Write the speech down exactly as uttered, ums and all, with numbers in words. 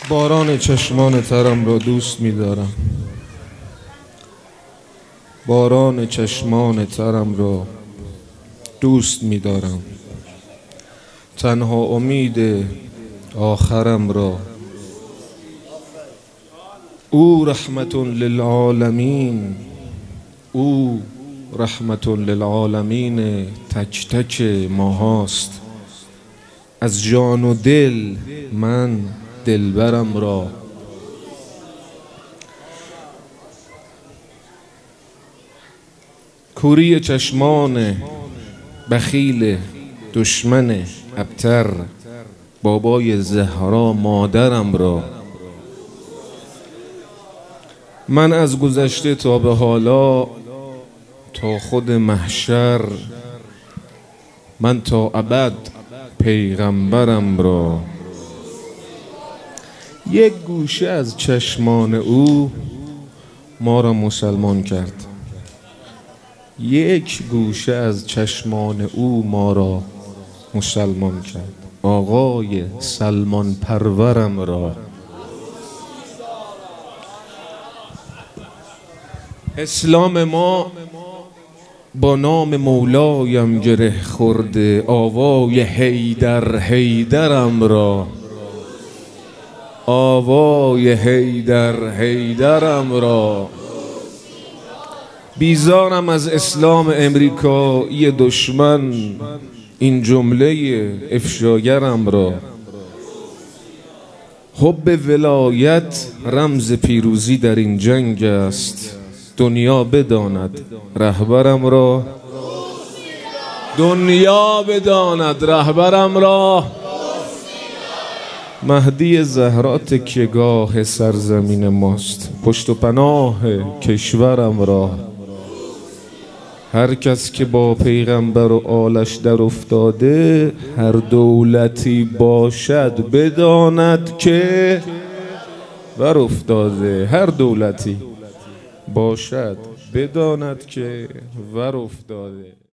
باران چشمان ترم را دوست می‌دارم، باران چشمان ترم را دوست می‌دارم. تنها امید آخرم را او رحمت للعالمین، او رحمت للعالمین تک تک ماهاست. از جان و دل من دلبرم را کوری چشمان بخیل دشمن ابتر بابای زهرا مادرم را. من از گذشته تا به حالا تا خود محشر، من تا ابد پیغمبرم را. یک گوشه از چشمان او ما را مسلمان کرد، یک گوشه از چشمان او ما را مسلمان کرد. آقای سلمان پرورم را. اسلام ما با نام مولایم گره خورده، آوای حیدر حیدرم را. آوای حیدر حیدرم را. بیزارم از اسلام امریکایی دشمن، این جمله افشاگرم را. حب ولایت رمز پیروزی در این جنگ است، دنیا بداند رهبرم را. دنیا بداند رهبرم را. مهدی زهرا تکیه‌گاه سرزمین ماست، پشت و پناه کشورم را. هر کس که با پیغمبر و آلش در افتاده، هر دولتی باشد بداند که ور افتاده. هر دولتی باشد بداند که ور افتاده.